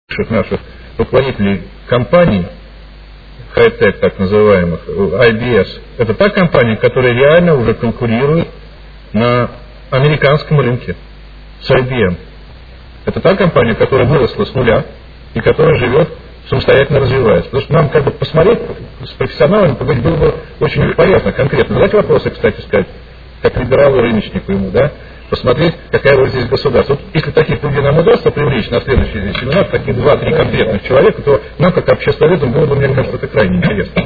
наших руководителей компаний, хай-тек так называемых, IBS, это та компания, которая реально уже конкурирует на американском рынке с IBM. Это та компания, которая выросла с нуля и которая живет, самостоятельно развивается. Потому что нам как бы посмотреть с профессионалами поговорить было бы очень полезно, конкретно. Задать вопросы, кстати сказать, как либералу рыночнику ему, да, посмотреть, какая роль здесь государства. Вот если таких людей нам удастся привлечь на следующий семинар, таких 2-3 конкретных человека, то нам, как обществоведам, было бы, мне кажется, это крайне интересно.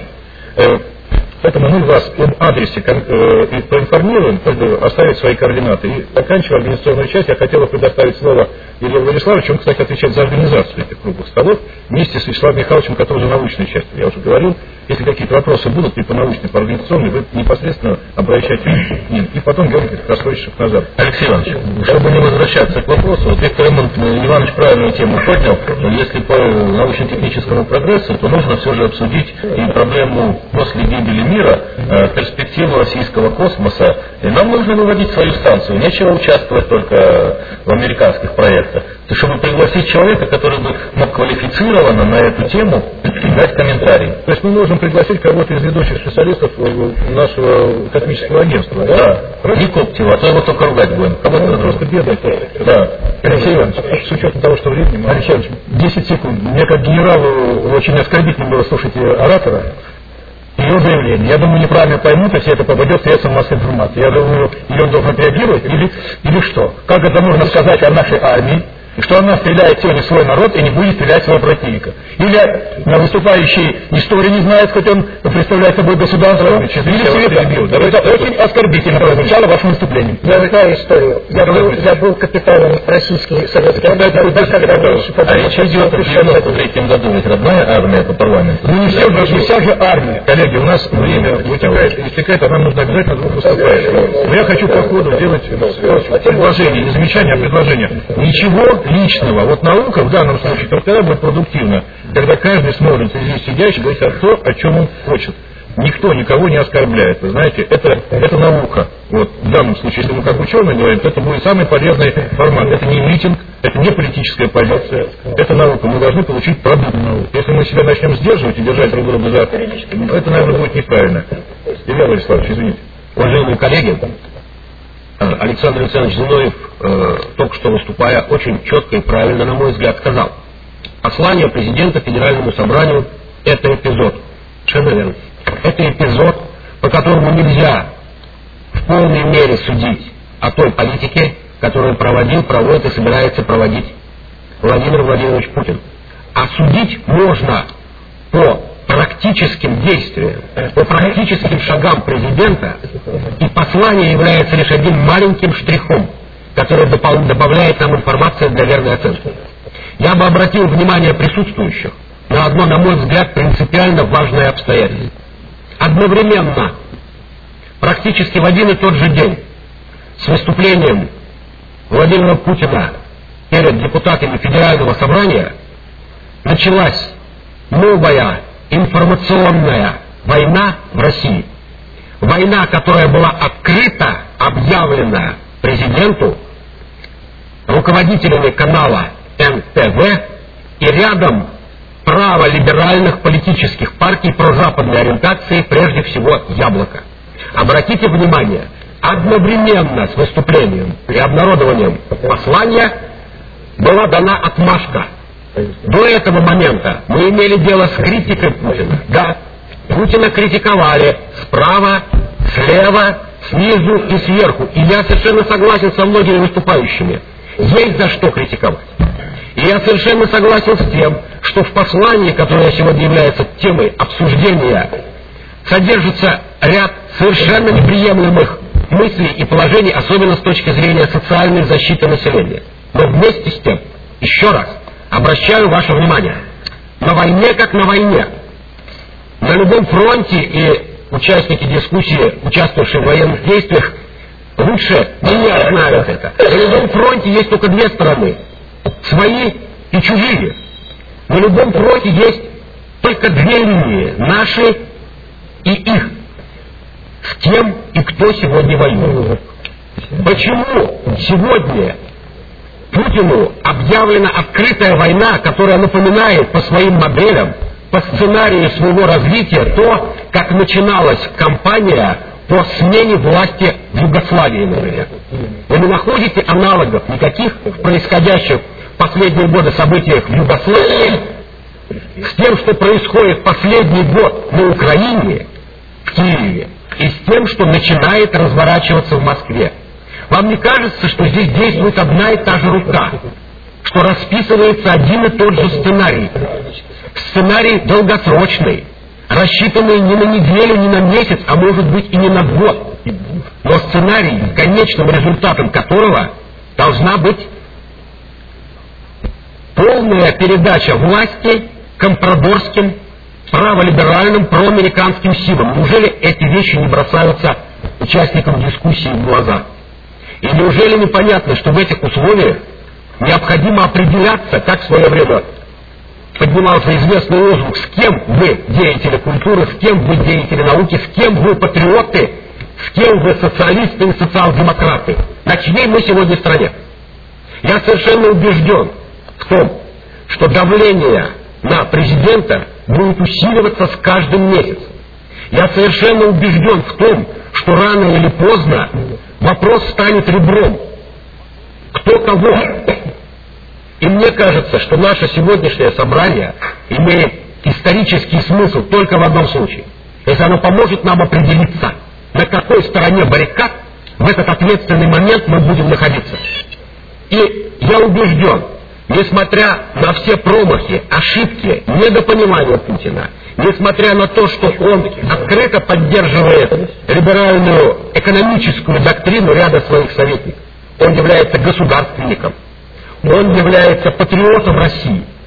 Поэтому мы вас об адресе проинформируем, оставить свои координаты. И заканчивая организационную часть, я хотел бы предоставить слово Илье Владиславовичу. Он, кстати, отвечает за организацию этих круглых столов вместе с Вячеславом Михайловичем, который за научной частью. Я уже говорил, если какие-то вопросы будут, и по научной, по организационной, вы непосредственно обращайтесь к ним. И потом Георгий Красновичев назад. Алексей Иванович, чтобы не возвращаться к вопросу, вот Виктор Иванович правильную тему поднял. Если по научно-техническому прогрессу, то нужно все же обсудить и проблему после гибели мира, перспективу российского космоса. И нам нужно выводить свою станцию. Нечего участвовать только в американских проектах. То, чтобы пригласить человека, который бы мог квалифицированно на эту тему дать комментарий. То есть мы можем пригласить кого-то из ведущих специалистов нашего космического агентства, да? Да. Не Коптева, а то его только ругать будем. Кого-то просто бедный. Да. Алексей Иванович, с учетом того, что времени... Алексей Иванович, 10 секунд. Мне как генералу очень оскорбительно было слушать оратора, ее заявление. Я думаю, неправильно поймут, если это попадет в средства массовой информации. Я думаю, или он должен отреагировать, или что? Как это можно сказать о нашей армии, что она стреляет сегодня в свой народ и не будет стрелять в своего противника? Или выступающий истории не знает, хоть он представляет собой государство, или света. Это очень оскорбительно прозвучало вашим выступлением. Я знаю историю. Я был капитаном российской советской армии. А речь идет о 93-м году, ведь родная армия по парламенту. Ну не вся же армия. Коллеги, у нас время истекает, а нам нужно обязательно двух выступающих. Но я хочу по ходу сделать предложение, не замечание, а предложение. Ничего личного. Вот наука в данном случае тогда будет продуктивна, когда каждый сможет здесь сидящий говорить о чем он хочет. Никто никого не оскорбляет. Вы знаете, это наука. Вот в данном случае, если мы как ученые говорим, то это будет самый полезный формат. Это не митинг, это не политическая позиция, это наука. Мы должны получить продукт науки. Если мы себя начнем сдерживать и держать друг друга за... это, наверное, будет неправильно. Илья Владиславович, извините. Уважаемые коллеги, Александр Александрович Зиновьев, только что выступая, очень четко и правильно, на мой взгляд, сказал: послание президента Федеральному собранию – это эпизод. Совершенно верно. Это эпизод, по которому нельзя в полной мере судить о той политике, которую проводит и собирается проводить Владимир Владимирович Путин. А судить можно по практическим действиям, по практическим шагам президента, и послание является лишь одним маленьким штрихом, который добавляет нам информацию для верной оценки. Я бы обратил внимание присутствующих на одно, на мой взгляд, принципиально важное обстоятельство. Одновременно, практически в один и тот же день, с выступлением Владимира Путина перед депутатами Федерального собрания, началась новая информационная война в России. Война, которая была открыто объявлена президенту, руководителями канала НТВ и рядом праволиберальных политических партий прозападной ориентации, прежде всего «Яблоко». Обратите внимание, одновременно с выступлением и обнародованием послания была дана отмашка. До этого момента мы имели дело с критикой Путина. Да, Путина критиковали справа, слева, снизу и сверху. И я совершенно согласен со многими выступающими. Есть за что критиковать. И я совершенно согласен с тем, что в послании, которое сегодня является темой обсуждения, содержится ряд совершенно неприемлемых мыслей и положений, особенно с точки зрения социальной защиты населения. Но вместе с тем, еще раз, обращаю ваше внимание, на войне как на войне, на любом фронте, и участники дискуссии, участвовавшие в военных действиях, лучше меня знают это. На любом фронте есть только две стороны, свои и чужие. На любом фронте есть только две линии, наши и их, с кем и кто сегодня воюет. Почему сегодня Путину объявлена открытая война, которая напоминает по своим моделям, по сценарию своего развития то, как начиналась кампания по смене власти в Югославии, например. Вы не находите аналогов никаких в происходящих в последние годы событиях в Югославии с тем, что происходит последний год на Украине, в Киеве, и с тем, что начинает разворачиваться в Москве. Вам не кажется, что здесь действует одна и та же рука, что расписывается один и тот же сценарий? Сценарий долгосрочный, рассчитанный не на неделю, не на месяц, а может быть и не на год. Но сценарий, конечным результатом которого должна быть полная передача власти компрадорским, праволиберальным, проамериканским силам. Неужели эти вещи не бросаются участникам дискуссии в глаза? И неужели непонятно, что в этих условиях необходимо определяться, как в свое время поднимался известный лозунг, с кем вы деятели культуры, с кем вы деятели науки, с кем вы патриоты, с кем вы социалисты и социал-демократы, на чьей мы сегодня стране. Я совершенно убежден в том, что давление на президента будет усиливаться с каждым месяцем. Я совершенно убежден в том, что рано или поздно вопрос станет ребром. Кто кого? И мне кажется, что наше сегодняшнее собрание имеет исторический смысл только в одном случае. Если оно поможет нам определиться, на какой стороне баррикад в этот ответственный момент мы будем находиться. И я убежден, несмотря на все промахи, ошибки, недопонимания Путина, несмотря на то, что он открыто поддерживает либеральную экономическую доктрину ряда своих советников, он является государственником, он является патриотом России,